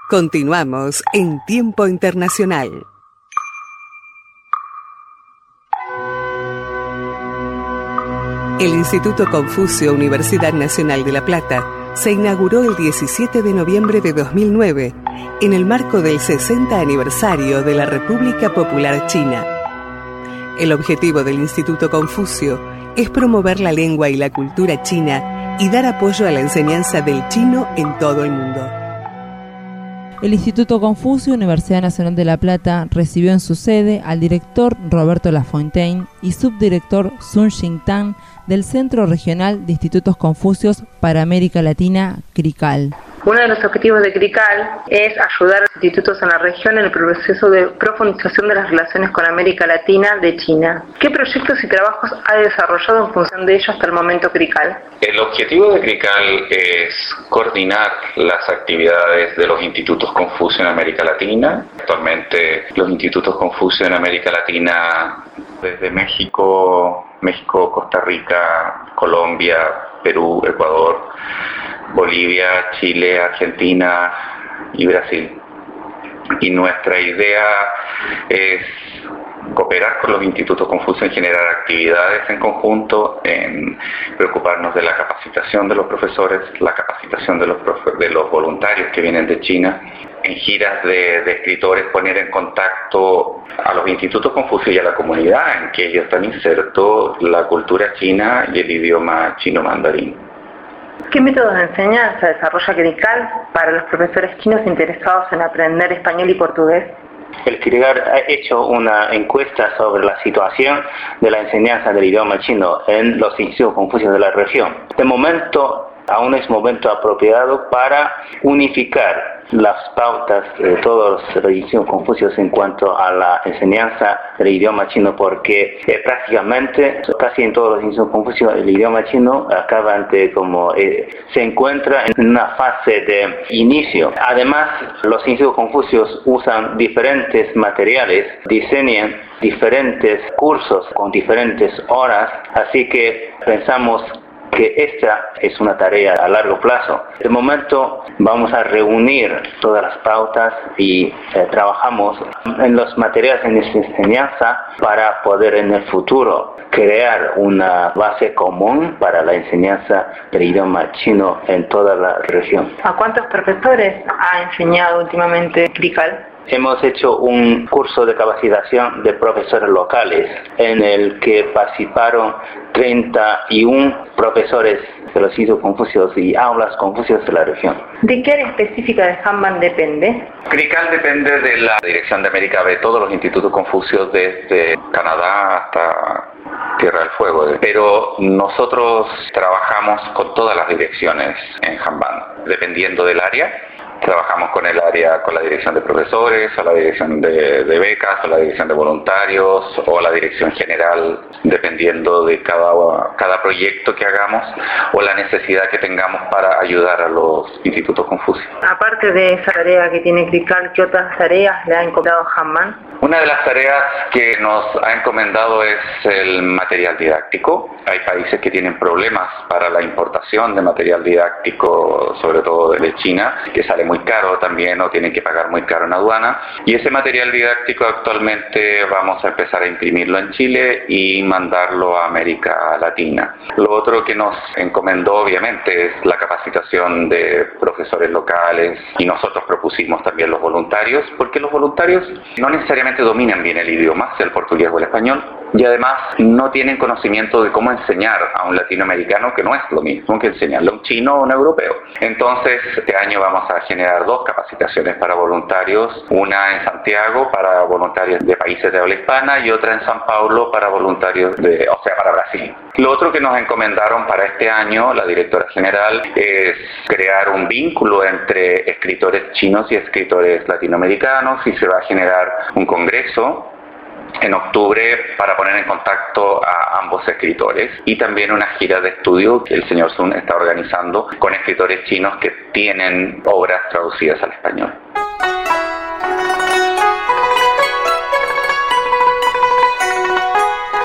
Continuamos en Tiempo Internacional. El Instituto Confucio Universidad Nacional de La Plata se inauguró el 17 de noviembre de 2009 en el marco del 60 aniversario de la República Popular China. El objetivo del Instituto Confucio es promover la lengua y la cultura china y dar apoyo a la enseñanza del chino en todo el mundo. El Instituto Confucio Universidad Nacional de La Plata recibió en su sede al director Roberto Lafontaine y subdirector Sun Xingtang del Centro Regional de Institutos Confucios para América Latina, CRICAL. Uno de los objetivos de CRICAL es ayudar a los institutos en la región en el proceso de profundización de las relaciones con América Latina de China. ¿Qué proyectos y trabajos ha desarrollado en función de ello hasta el momento CRICAL? El objetivo de CRICAL es coordinar las actividades de los institutos Confucio en América Latina. Actualmente los institutos Confucio en América Latina, desde México, Costa Rica, Colombia, Perú, Ecuador, Bolivia, Chile, Argentina y Brasil. Y nuestra idea es cooperar con los institutos Confucio en generar actividades en conjunto, en preocuparnos de la capacitación de los profesores, la capacitación de los voluntarios que vienen de China, en giras de escritores, poner en contacto a los institutos Confucio y a la comunidad en que ellos están insertos la cultura china y el idioma chino mandarín. ¿Qué métodos de enseñanza desarrolla CRICAL para los profesores chinos interesados en aprender español y portugués? El CRICAL ha hecho una encuesta sobre la situación de la enseñanza del idioma chino en los institutos Confucios de la región. De momento, aún es momento apropiado para unificar las pautas de todos los institutos Confucios en cuanto a la enseñanza del idioma chino, porque prácticamente casi en todos los institutos Confucios el idioma chino se encuentra en una fase de inicio. Además, los institutos Confucios usan diferentes materiales, diseñan diferentes cursos con diferentes horas, así que pensamos que esta es una tarea a largo plazo. De momento vamos a reunir todas las pautas y trabajamos en los materiales de enseñanza para poder en el futuro crear una base común para la enseñanza del idioma chino en toda la región. ¿A cuántos profesores ha enseñado últimamente CRICAL? Hemos hecho un curso de capacitación de profesores locales en el que participaron 31 profesores de los institutos Confucios y aulas Confucios de la región. ¿De qué área específica de Hanban depende? CRICAL depende de la Dirección de América de todos los institutos Confucios desde Canadá hasta Tierra del Fuego, pero nosotros trabajamos con todas las direcciones en Hanban, dependiendo del área. Trabajamos con la dirección de profesores, o la dirección de becas, o la dirección de voluntarios, o la dirección general, dependiendo de cada proyecto que hagamos o la necesidad que tengamos para ayudar a los institutos Confucios. Aparte de esa tarea que tiene CRICAL, ¿qué otras tareas le ha encomendado Hanban? Una de las tareas que nos ha encomendado es el material didáctico. Hay países que tienen problemas para la importación de material didáctico, sobre todo de China, que sale muy caro también o tienen que pagar muy caro en aduana. Y ese material didáctico actualmente vamos a empezar a imprimirlo en Chile y mandarlo a América Latina. Lo otro que nos encomendó obviamente es la capacitación de profesores locales y nosotros propusimos también los voluntarios, porque los voluntarios no necesariamente dominan bien el idioma, sea el portugués o el español, y además no tienen conocimiento de cómo enseñar a un latinoamericano, que no es lo mismo que enseñarle a un chino o a un europeo. Entonces, este año vamos a generar 2 capacitaciones para voluntarios, una en Santiago para voluntarios de países de habla hispana y otra en San Paulo para voluntarios para Brasil. Lo otro que nos encomendaron para este año, la directora general, es crear un vínculo entre escritores chinos y escritores latinoamericanos, y se va a generar un congreso en octubre para poner en contacto a ambos escritores, y también una gira de estudio que el señor Sun está organizando con escritores chinos que tienen obras traducidas al español.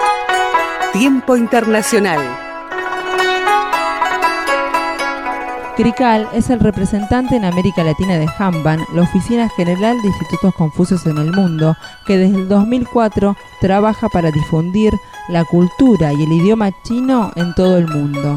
Tiempo Internacional. CRICAL es el representante en América Latina de Hamban, la Oficina General de Institutos Confucios en el mundo, que desde el 2004 trabaja para difundir la cultura y el idioma chino en todo el mundo.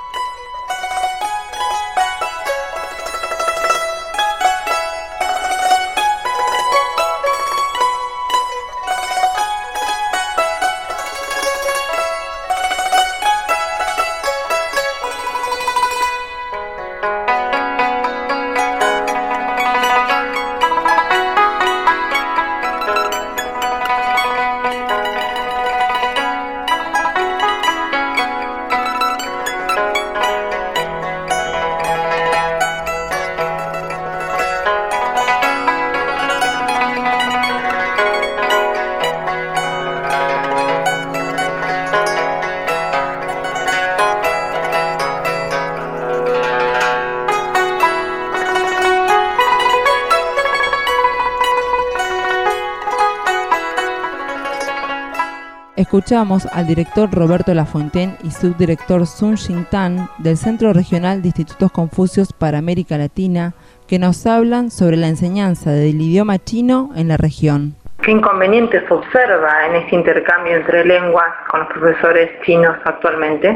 Escuchamos al director Roberto Lafontaine y subdirector Sun Xingtan del Centro Regional de Institutos Confucios para América Latina, que nos hablan sobre la enseñanza del idioma chino en la región. ¿Qué inconvenientes observa en este intercambio entre lenguas con los profesores chinos actualmente?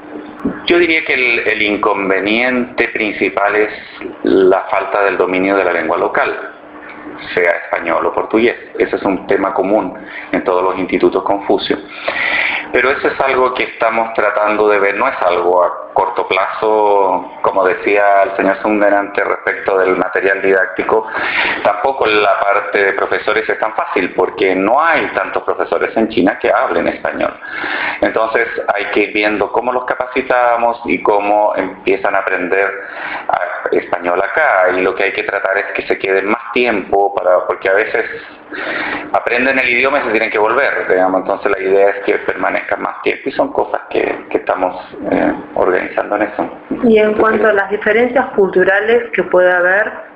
Yo diría que el inconveniente principal es la falta del dominio de la lengua local, sea español o portugués. Ese es un tema común en todos los institutos Confucio. Pero eso es algo que estamos tratando de ver, no es algo a corto plazo, como decía el señor Sunderante respecto del material didáctico. Tampoco la parte de profesores es tan fácil, porque no hay tantos profesores en China que hablen español. Entonces hay que ir viendo cómo los capacitamos y cómo empiezan a aprender español acá, y lo que hay que tratar es que se queden más tiempo, porque a veces aprenden el idioma y se tienen que volver, digamos. Entonces la idea es que permanezcan más tiempo, y son cosas que estamos organizando en eso. Y en cuanto a las diferencias culturales que puede haber,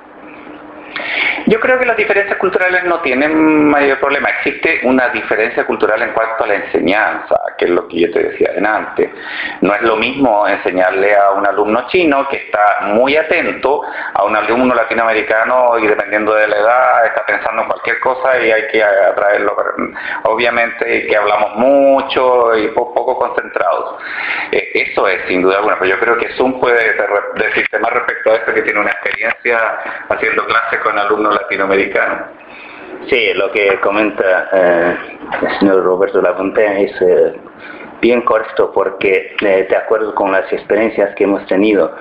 yo creo que las diferencias culturales no tienen mayor problema. Existe una diferencia cultural en cuanto a la enseñanza, que es lo que yo te decía antes. No es lo mismo enseñarle a un alumno chino que está muy atento a un alumno latinoamericano y, dependiendo de la edad, está pensando en cualquier cosa y hay que atraerlo. Obviamente que hablamos mucho y poco concentrados. Eso es sin duda alguna, pero yo creo que Sun puede decirte más respecto a esto, que tiene una experiencia haciendo clases con alumnos latinoamericanos. Sí, lo que comenta el señor Roberto Lafontaine es bien correcto, porque de acuerdo con las experiencias que hemos tenido,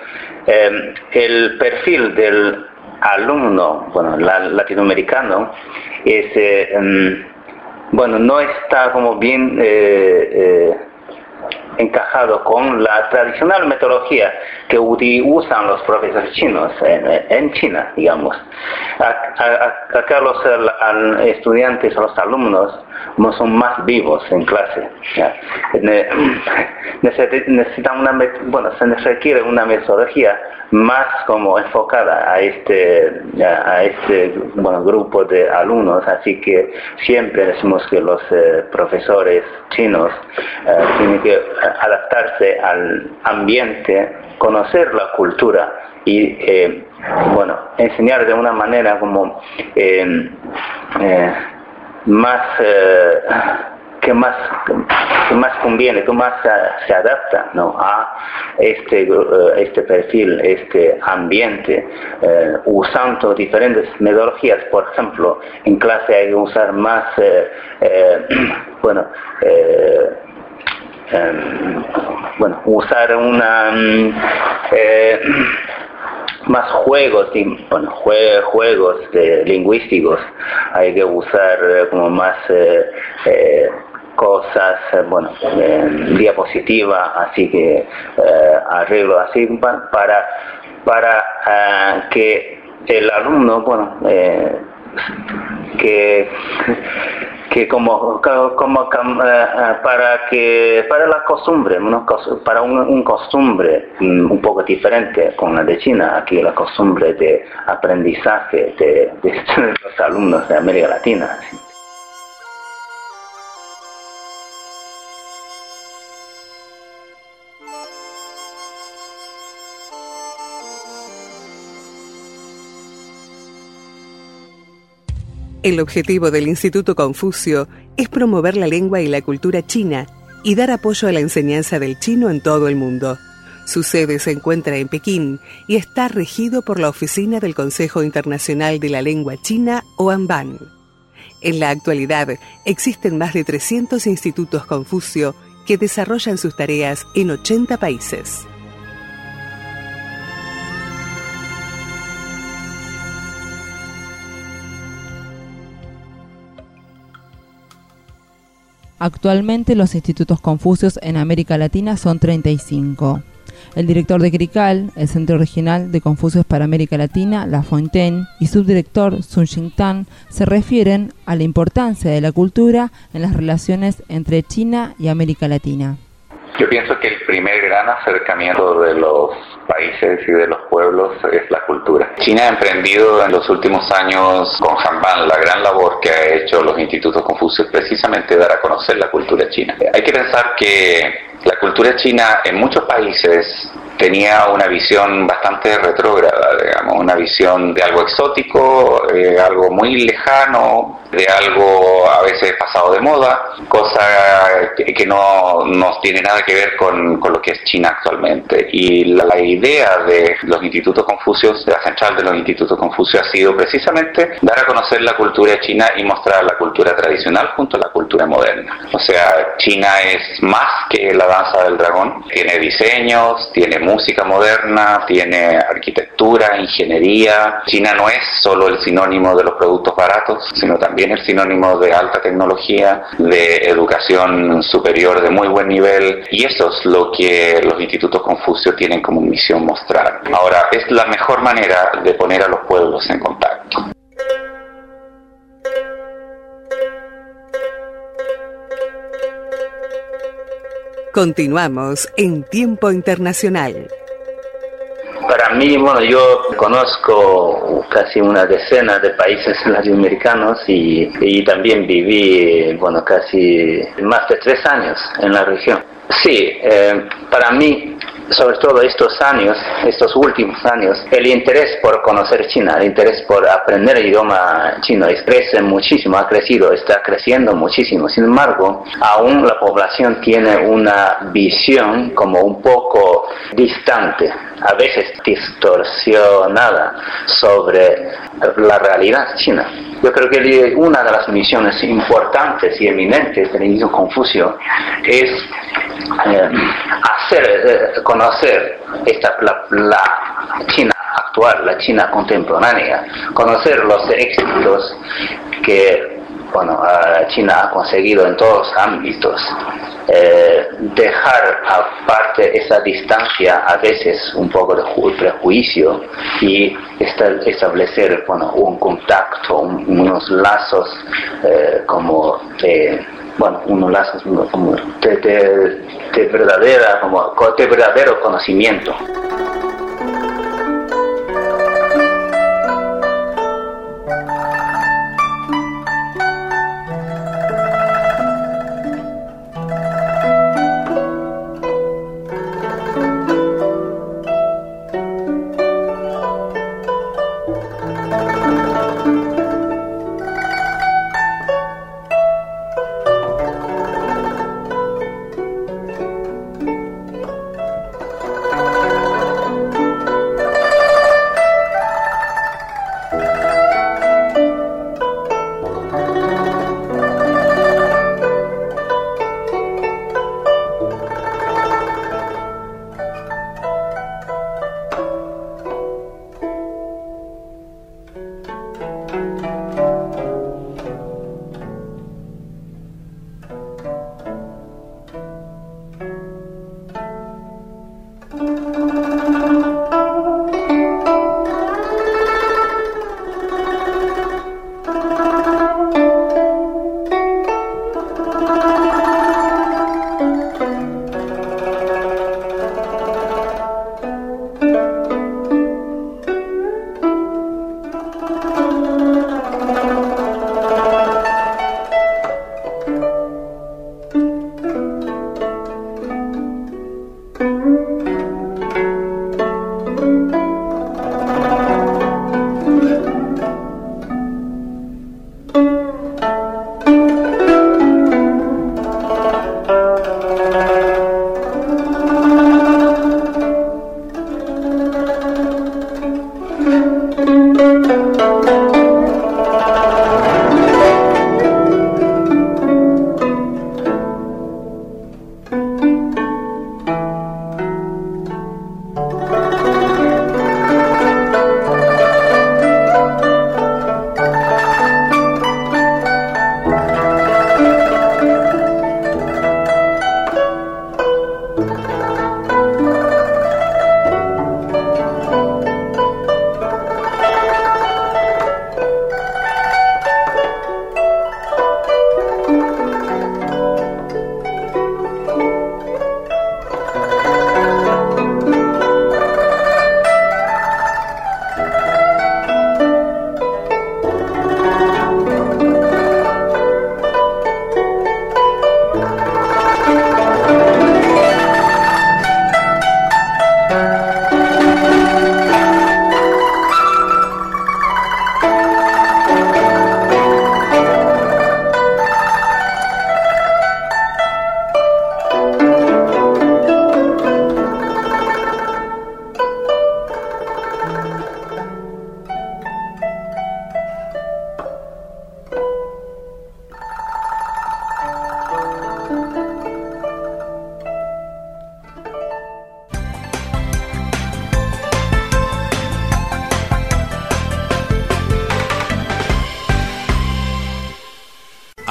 el perfil del alumno, latinoamericano, es, no está como bien encajado con la tradicional metodología que usan los profesores chinos en China, digamos. Acá los estudiantes, los alumnos, son más vivos en clase. Se requiere una metodología más como enfocada a este grupo de alumnos, así que siempre decimos que los profesores chinos tienen que adaptarse al ambiente, conocer la cultura y enseñar de una manera como que más conviene, que más se adapta, ¿no?, a este perfil, este ambiente, usando diferentes metodologías. Por ejemplo, en clase hay que usar más usar más juegos, juegos lingüísticos. Hay que usar como más cosas, diapositiva, así que arreglo así para que el alumno, para la costumbre, para un costumbre un poco diferente con la de China. Aquí la costumbre de aprendizaje de los alumnos de América Latina. ¿Sí? El objetivo del Instituto Confucio es promover la lengua y la cultura china y dar apoyo a la enseñanza del chino en todo el mundo. Su sede se encuentra en Pekín y está regido por la Oficina del Consejo Internacional de la Lengua China, OANBAN. En la actualidad, existen más de 300 institutos Confucio que desarrollan sus tareas en 80 países. Actualmente los institutos Confucios en América Latina son 35. El director de CRICAL, el Centro Regional de Confucios para América Latina, La Fontaine, y subdirector Sun Xingtan se refieren a la importancia de la cultura en las relaciones entre China y América Latina. Yo pienso que el primer gran acercamiento de los países y de los pueblos es la cultura. China ha emprendido en los últimos años con Hanban la gran labor que ha hecho los institutos Confucios, precisamente dar a conocer la cultura china. Hay que pensar que la cultura china en muchos países tenía una visión bastante retrógrada, digamos, una visión de algo exótico, algo muy lejano, de algo a veces pasado de moda, cosa que no tiene nada que ver con lo que es China actualmente. Y la idea de los institutos Confucios, de la central de los institutos Confucios, ha sido precisamente dar a conocer la cultura china y mostrar la cultura tradicional junto a la cultura moderna. O sea, China es más que la danza del dragón, tiene diseños, tiene música moderna, tiene arquitectura, ingeniería. China no es solo el sinónimo de los productos baratos, sino también el sinónimo de alta tecnología, de educación superior de muy buen nivel, y eso es lo que los institutos Confucio tienen como misión mostrar. Ahora, es la mejor manera de poner a los pueblos en contacto. Continuamos en Tiempo Internacional. Para mí, bueno, yo conozco casi una decena de países latinoamericanos y también viví, bueno, casi más de 3 años en la región. Sí, para mí, sobre todo estos últimos años, el interés por conocer China, el interés por aprender el idioma chino crece muchísimo, ha crecido, está creciendo muchísimo. Sin embargo, aún la población tiene una visión como un poco distante, a veces distorsionada sobre la realidad china. Yo creo que una de las misiones importantes y eminentes del Instituto Confucio es conocer la China actual, la China contemporánea, conocer los éxitos que China ha conseguido en todos los ámbitos, dejar aparte esa distancia, a veces un poco de prejuicio, y establecer un contacto, unos lazos unos lazos como de verdadero conocimiento.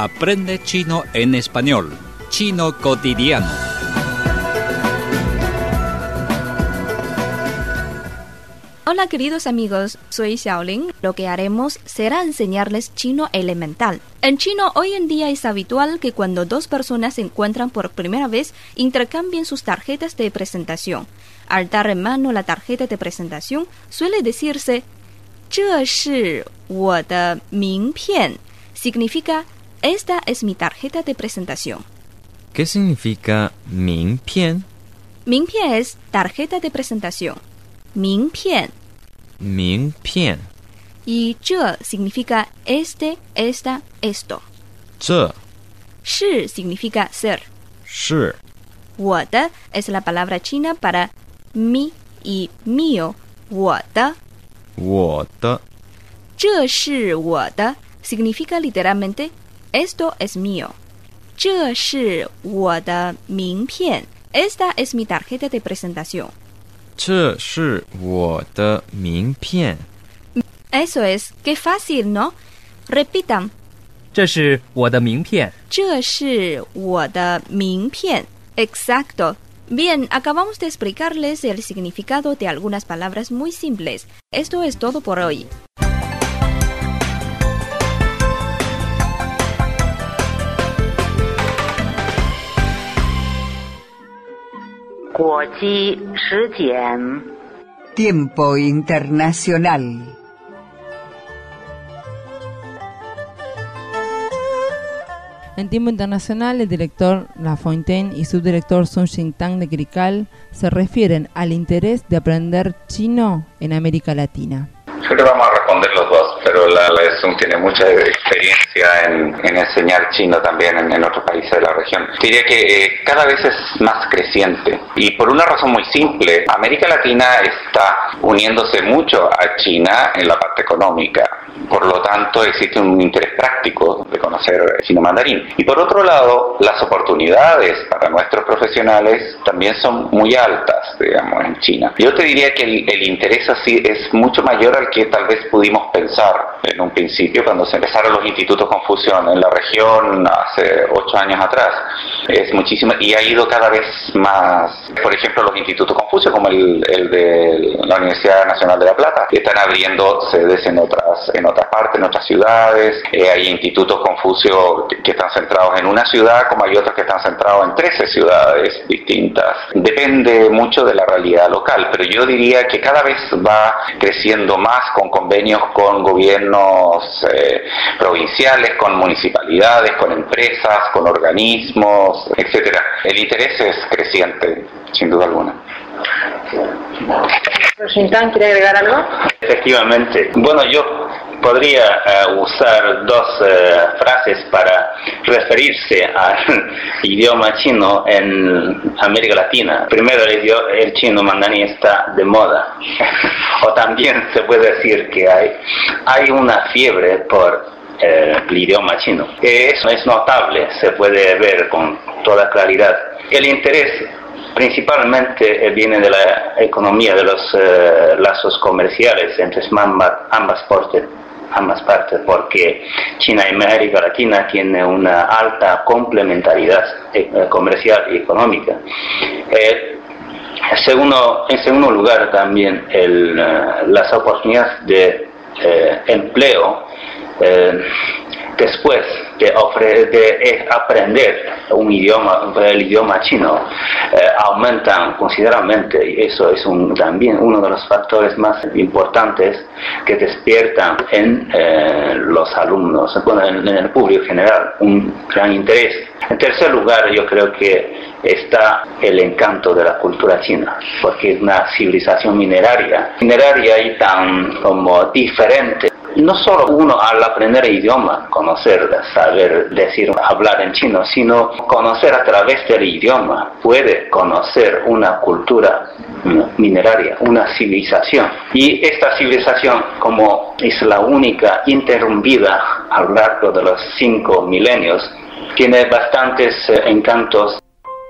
Aprende chino en español. Chino cotidiano. Hola queridos amigos, soy Xiaoling. Lo que haremos será enseñarles chino elemental. En chino hoy en día es habitual que cuando dos personas se encuentran por primera vez intercambien sus tarjetas de presentación. Al dar en mano la tarjeta de presentación suele decirse 这是我的名片. Significa esta es mi tarjeta de presentación. ¿Qué significa 名片? 名片 es tarjeta de presentación. 名片. 名片. Y 这 significa este, esta, esto. 这是 significa ser. 是我的 es la palabra china para mi y mío. 我的. 我的这是我的 significa literalmente esto es mío. 这是我的名片. Esta es mi tarjeta de presentación. 这是我的名片. Eso es, qué fácil, ¿no? Repitan. 这是我的名片. 这是我的名片. Exacto. Bien, acabamos de explicarles el significado de algunas palabras muy simples. Esto es todo por hoy. Tiempo internacional. En tiempo internacional, el director Lafontaine y subdirector Sun Xingtang de CRICAL se refieren al interés de aprender chino en América Latina. Yo creo que vamos a responder los dos, pero la Sun tiene mucha experiencia en enseñar chino también en otros países de la región. Diría que cada vez es más creciente y por una razón muy simple. América Latina está uniéndose mucho a China en la parte económica. Por lo tanto, existe un interés práctico de conocer chino mandarín. Y por otro lado, las oportunidades para nuestros profesionales también son muy altas, digamos, en China. Yo te diría que el interés así es mucho mayor al que tal vez pudimos pensar en un principio cuando se empezaron los institutos Confucio en la región hace 8 años atrás. Es muchísimo y ha ido cada vez más. Por ejemplo, los institutos Confucio, como el de la Universidad Nacional de La Plata, están abriendo sedes en otras partes, en otras ciudades. Hay institutos Confucio que están centrados en una ciudad, como hay otros que están centrados en 13 ciudades distintas. Depende mucho de la realidad local, pero yo diría que cada vez va creciendo más con convenios con gobiernos provinciales, con municipalidades, con empresas, con organismos, etcétera. El interés es creciente, sin duda alguna. Xingtang, ¿quiere agregar algo? Efectivamente. Bueno, yo podría usar dos frases para referirse al idioma chino en América Latina. Primero, el chino mandarín está de moda. O también se puede decir que hay una fiebre por el idioma chino. Eso es notable, se puede ver con toda claridad. El interés principalmente viene de la economía, de los lazos comerciales entre ambas partes, porque China y América Latina tienen una alta complementariedad comercial y económica. En segundo lugar, también las oportunidades de empleo después de aprender el idioma chino aumentan considerablemente, y eso es también uno de los factores más importantes que despiertan en los alumnos, en el público general, un gran interés. En tercer lugar, yo creo que está el encanto de la cultura china, porque es una civilización mineraria y tan como diferente. No solo uno al aprender el idioma, conocer, saber decir, hablar en chino, sino conocer a través del idioma, puede conocer una cultura mineraria, una civilización. Y esta civilización, como es la única interrumpida a lo largo de los 5 milenios, tiene bastantes encantos.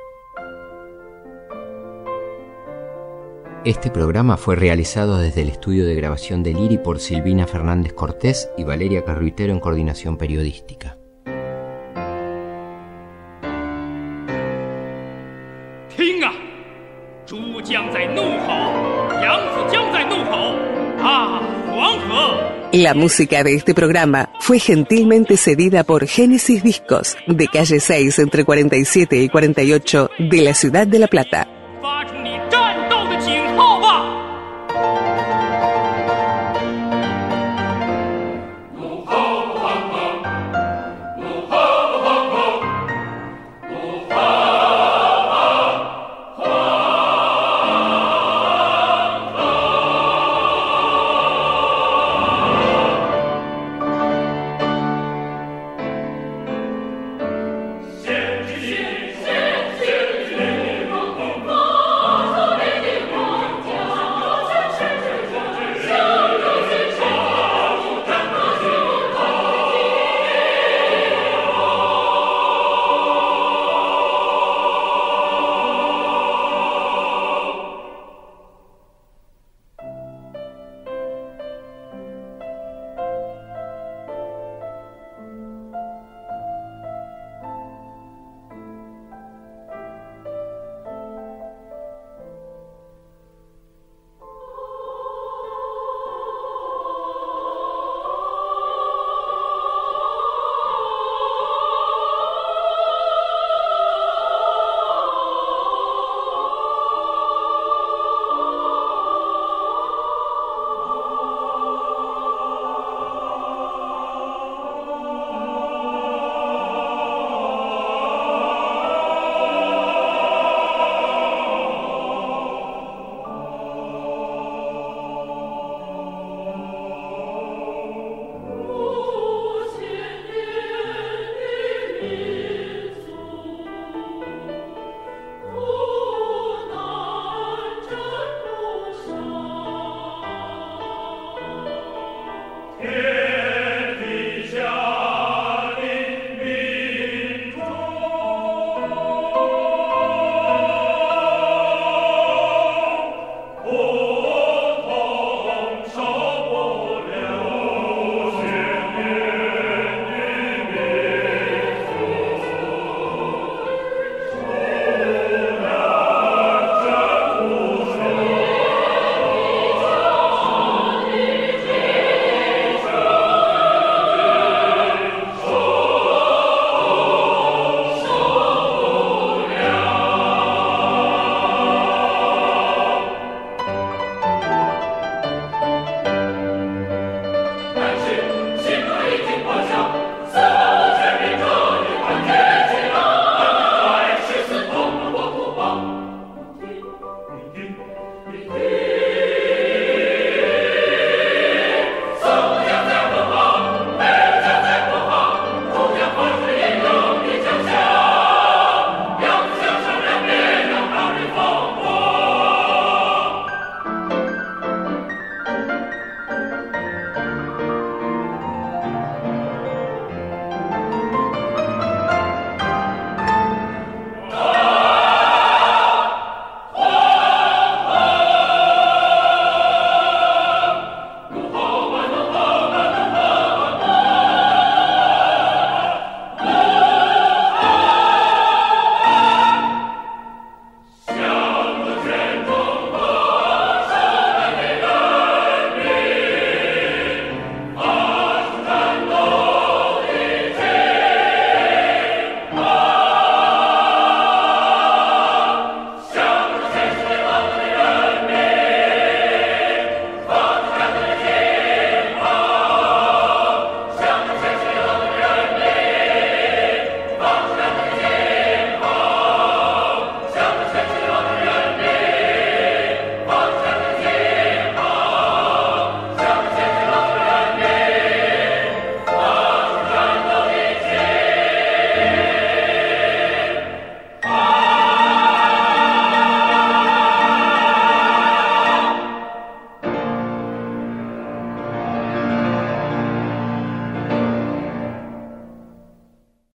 Este programa fue realizado desde el estudio de grabación del IRI por Silvina Fernández Cortés y Valeria Carruitero en coordinación periodística. La música de este programa fue gentilmente cedida por Génesis Discos, de calle 6 entre 47 y 48 de la ciudad de La Plata.